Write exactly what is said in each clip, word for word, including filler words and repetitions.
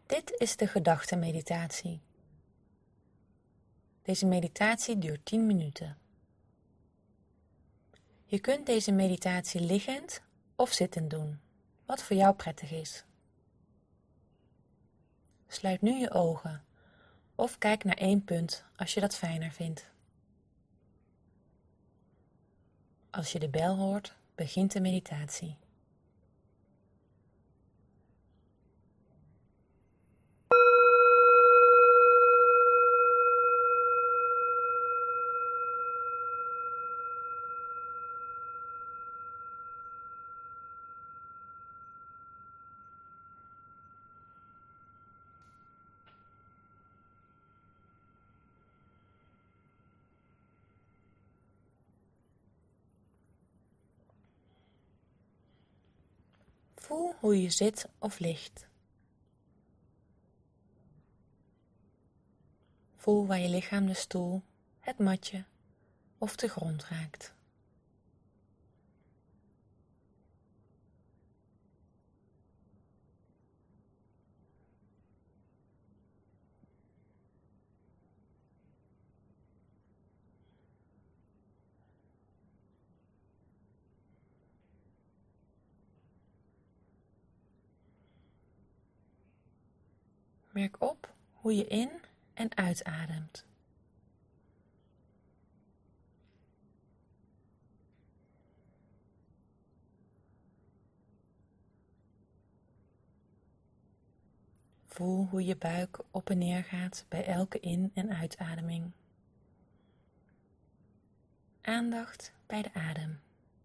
Dit is de gedachtenmeditatie. Deze meditatie duurt tien minuten. Je kunt deze meditatie liggend of zittend doen, wat voor jou prettig is. Sluit nu je ogen of kijk naar één punt als je dat fijner vindt. Als je de bel hoort, begint de meditatie. Voel hoe je zit of ligt. Voel waar je lichaam de stoel, het matje of de grond raakt. Merk op hoe je in- en uitademt. Voel hoe je buik op en neer gaat bij elke in- en uitademing. Aandacht bij de adem.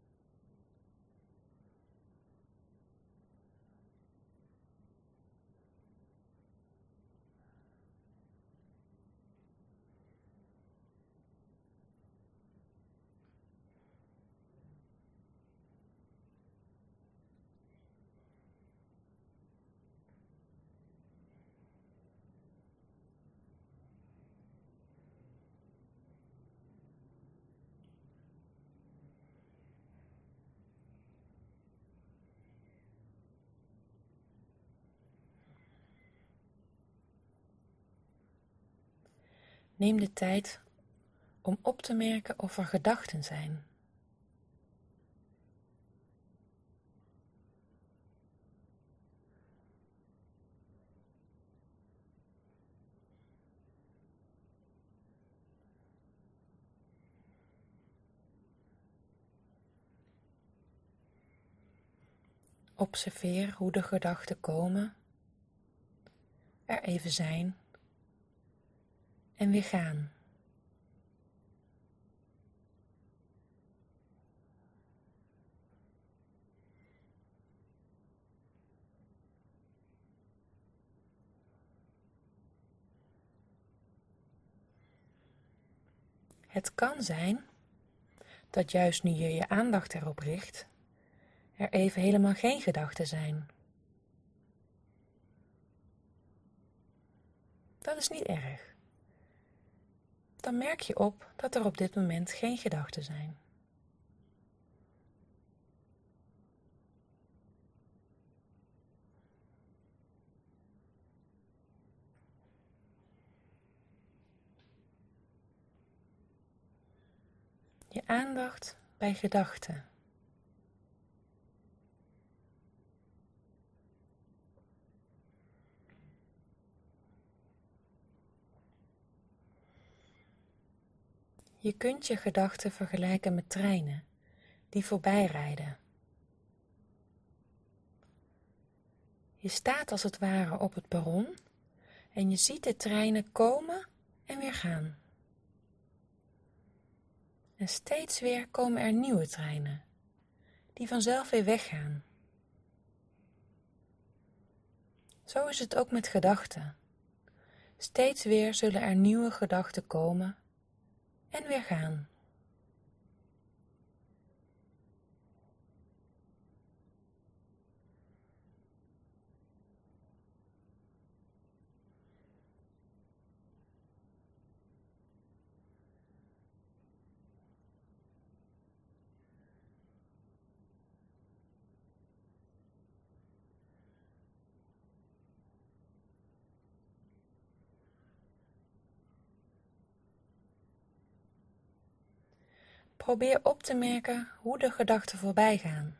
Neem de tijd om op te merken of er gedachten zijn. Observeer hoe de gedachten komen, er even zijn en weer gaan. Het kan zijn dat juist nu je je aandacht erop richt, er even helemaal geen gedachten zijn. Dat is niet erg. Dan merk je op dat er op dit moment geen gedachten zijn. Je aandacht bij gedachten. Je kunt je gedachten vergelijken met treinen die voorbij rijden. Je staat als het ware op het perron en je ziet de treinen komen en weer gaan. En steeds weer komen er nieuwe treinen, die vanzelf weer weggaan. Zo is het ook met gedachten. Steeds weer zullen er nieuwe gedachten komen en weer gaan. Probeer op te merken hoe de gedachten voorbij gaan.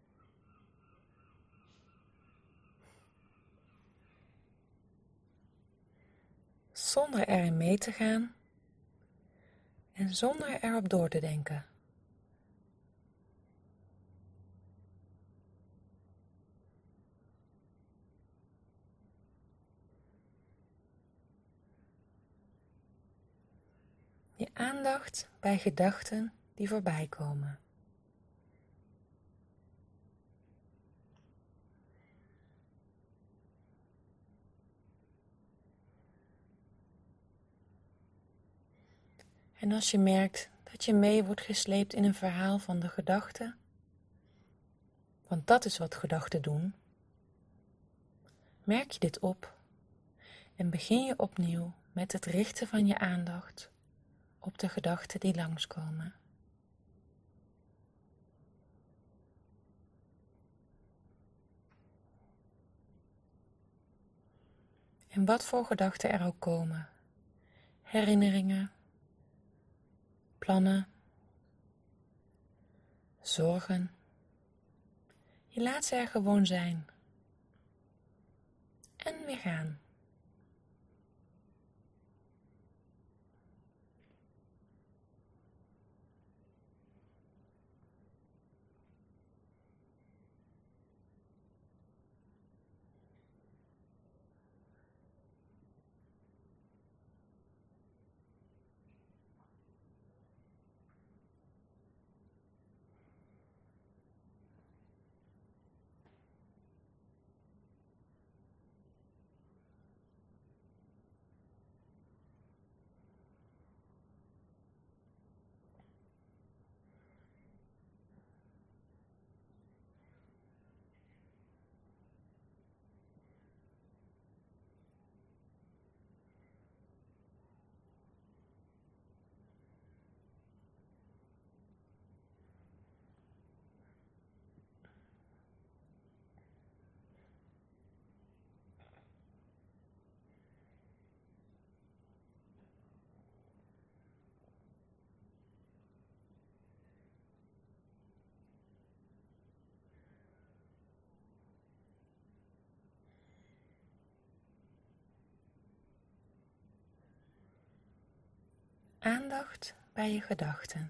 Zonder erin mee te gaan en zonder erop door te denken. Je aandacht bij gedachten die voorbij komen. En als je merkt dat je mee wordt gesleept in een verhaal van de gedachten, want dat is wat gedachten doen, merk je dit op en begin je opnieuw met het richten van je aandacht op de gedachten die langskomen. En wat voor gedachten er ook komen, herinneringen, plannen, zorgen, je laat ze er gewoon zijn en weer gaan. Aandacht bij je gedachten.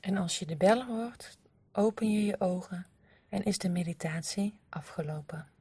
En als je de bel hoort, open je je ogen en is de meditatie afgelopen.